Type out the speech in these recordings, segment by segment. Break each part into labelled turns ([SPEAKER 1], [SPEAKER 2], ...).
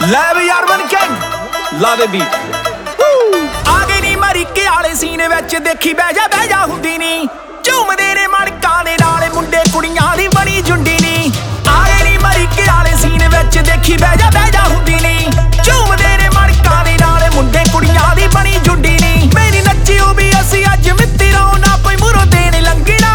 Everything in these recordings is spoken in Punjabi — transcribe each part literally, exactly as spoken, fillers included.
[SPEAKER 1] ਲੈ ਵੀ ਅਰਬਨ ਕਿੰਗ ਲਾ ਦੇ ਬੀਟ ਆ ਗਏ ਨੀ ਅਮਰੀਕੇ ਵਾਲੇ ਸੀਨ ਵਿੱਚ ਦੇਖੀ ਬਹਿ ਜਾ ਬਹਿ ਜਾ ਹੁੰਦੀ ਨੀ ਝੂਮਦੇ ਨੇ ਮਣਕਾਂ ਦੇ ਨਾਲ ਮੁੰਡੇ ਕੁੜੀਆਂ ਦੀ ਬਣੀ ਜੁੰਡੀ ਨੀ ਆ ਗਏ ਨੀ ਅਮਰੀਕੇ ਵਾਲੇ ਸੀਨ ਵਿੱਚ ਦੇਖੀ ਬਹਿ ਜਾ ਬਹਿ ਜਾ ਹੁੰਦੀ ਨੀ ਝੂਮਦੇ ਨੇ ਮਣਕਾਂ ਦੇ ਨਾਲ ਮੁੰਡੇ ਕੁੜੀਆਂ ਦੀ ਬਣੀ ਜੁੰਡੀ ਨੀ ਮੇਰੀ ਨੱਚਿਓ ਵੀ ਅਸੀਂ ਅੱਜ ਮਿੱਤਰੋਂ ਨਾ ਕੋਈ ਮੁਰੋ ਦੇਣ ਲੰਗਣਾ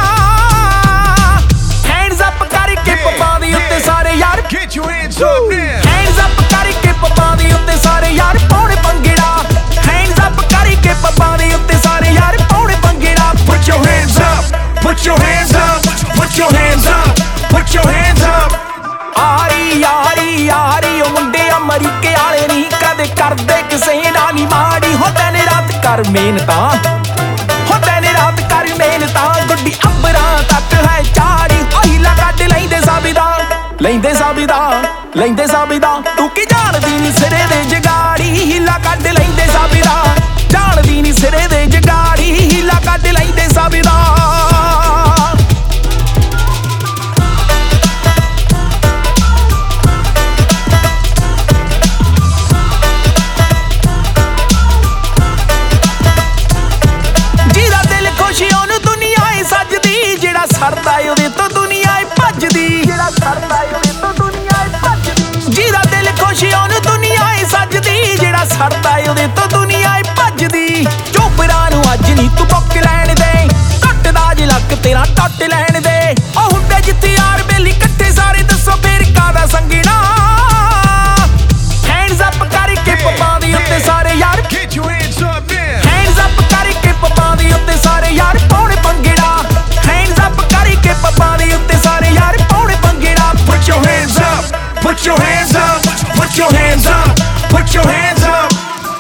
[SPEAKER 1] ਹੈਂਡਸ ਅਪ ਕਰਕੇ ਪੱਪਾਂ ਦੀ ਉੱਤੇ ਸਾਰੇ ਯਾਰ
[SPEAKER 2] Get your hands up now.
[SPEAKER 1] Hands up ਕਰਕੇ ਪੱਪਾਂ ਦੀ ਉੱਤੇ ਸਾਰੇ ਯਾਰ ਪਾਉਣੇ ਪੰਗੜਾ ਹੈਂਡਸ ਅਪ ਕਰਕੇ ਪੱਪਾਂ ਦੀ ਉੱਤੇ ਸਾਰੇ ਯਾਰ ਪਾਉਣੇ ਪੰਗੜਾ
[SPEAKER 2] Put your hands up. Put your hands up. Put your hands up. Put your hands up.
[SPEAKER 1] ਆਰੀ ਯਾਰੀ ਯਾਰੀ ਉਹ ਮੁੰਡੇ ਅਮਰੀਕੇ ਵਾਲੇ ਨਹੀਂ ਕਦੇ ਕਰਦੇ ਕਿਸੇ ਨਾਲ ਨੀ ਮਾੜੀ ਹੋ ਤੈਨੇ ਰਾਤ ਕਰ ਮਿਹਨਤਾਂ ਹੋ ਤੈਨੇ ਰਾਤ ਕਰ ਮਿਹਨਤਾਂ ਗੁੱਡੀ ਅੰਬਰਾਂ ਤੱਕ ਹੈ ਚਾੜੀ ਹੀਲਾ ਕੱਢ ਲੈਂਦੇ ਸਾਬਿਦਾ ਲੈਂਦੇ ਸਾਬਿਦਾ ਲੈਂਦੇ ਸਾਬਿਦਾ ਤੂੰ ਕੀ ਜਾਣਦੀ ਨੀ ਸਿਰੇ ਦੇ ਜਗਾੜੀ ਹੀਲਾ ਕੱਢ ਲੈਂਦੇ ਸਾਬਿਦਾ ਜਾਣਦੀ ਨੀ ਸਿਰੇ ਦੇ ਜਗਾੜੀ ਹੀਲਾ ਕੱਢ ਲੈਂਦੇ ਸਾਬਿਦਾ ਸਰਦਾ ਉਹਦੇ ਤੋਂ ਦੁਨੀਆ ਏ ਭੱਜਦੀ ਜਿਹੜਾ ਸਰਦਾ ਉਹਦੇ ਤੋਂ ਦੁਨੀਆ ਏ ਭੱਜਦੀ ਜਿਹਦਾ ਦਿਲ ਖੁਸ਼ ਉਹਨੂੰ ਦੁਨੀਆ ਏ ਸੱਜਦੀ ਜਿਹੜਾ ਸਰਦਾ ਉਹਦੇ ਤੋਂ ਦੁਨੀਆ ਏ ਭੱਜਦੀ ਚੋਪਰਾਂ ਨੂੰ ਅੱਜ ਨਹੀਂ ਤੂੰ ਬੁੱਕ ਲੈਣ ਦੇ ਟੁੱਟਦਾ ਜੇ ਲੱਕ ਤੇਰਾ ਟੁੱਟ ਲੈਣ ਦੇ ਉਹ ਹੁੰਦੇ ਜਿੱਥੇ ਯਾਰ ਬੇਲੀ ਇਕੱਠੇ ਸਾਰੇ ਦੱਸੋ ਫੇਰ ਕਾਹਦਾ ਸੰਗਣਾ ਹੈਂਡਸ ਅਪ ਕਰਕੇ ਪੱਪਾਂ ਦੀ ਉੱਤੇ ਸਾਰੇ ਯਾਰ
[SPEAKER 2] Get your hands up now.
[SPEAKER 1] Hands up ਕਰਕੇ ਪੱਪਾਂ ਦੀ ਉੱਤੇ ਸਾਰੇ ਯਾਰ ਪਾਉਣੇ ਪੰਗੜਾ ਹੈਂਡਸ ਅਪ ਕਰਕੇ ਪੱਪਾਂ ਦੀ ਉੱਤੇ ਸਾਰੇ ਯਾਰ ਪਾਉਣੇ ਪੰਗੜਾ
[SPEAKER 2] Put your hands up. Put your hands up. Put your hands up. Put your hands up.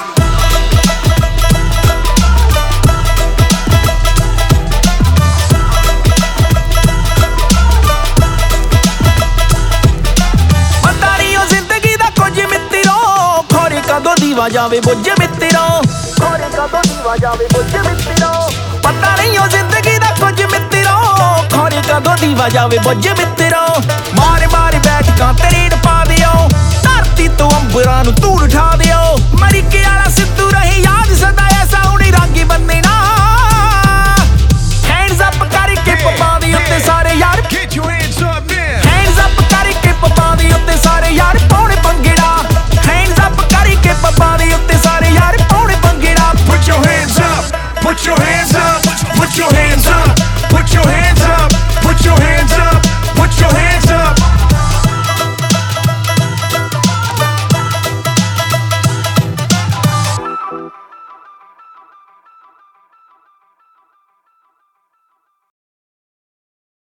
[SPEAKER 1] ਪਤਾ ਨਹੀਂ ਉਹ ਜ਼ਿੰਦਗੀ ਦਾ ਕੁਝ ਮਿੱਤਰੋ ਖੋਰੇ ਕਦੋਂ ਦੀਵਾ ਜਾਵੇ ਬੁੱਝ ਮਿੱਤਰੋ ਖੋਰੇ ਕਦੋਂ ਦੀਵਾ ਜਾਵੇ ਬੁੱਝ ਮਿੱਤਰੋ ਪਤਾ ਨਹੀਂ ਉਹ ਜ਼ਿੰਦਗੀ ਦਾ ਕੁਝ ਮਿੱਤਰੋ ਖੋਰੇ ਕਦੋਂ ਦੀਵਾ ਜਾਵੇ ਬੁੱਝ ਮਿੱਤਰੋ ਮਾਰ ਮਾਰ ਬੈਠਕਾਂ ਤੇ ਰੇਡ ਪਾ ਦਿਓ ਧਰਤੀ ਤੋਂ ਅੰਬਰਾਂ ਨੂੰ ਧੂੜ ਉਠਾ ਦਿਓ ਅਮਰੀਕੇ ਵਾਲਾ ਸਿੱਧੂ ਰਹੇ ਯਾਦ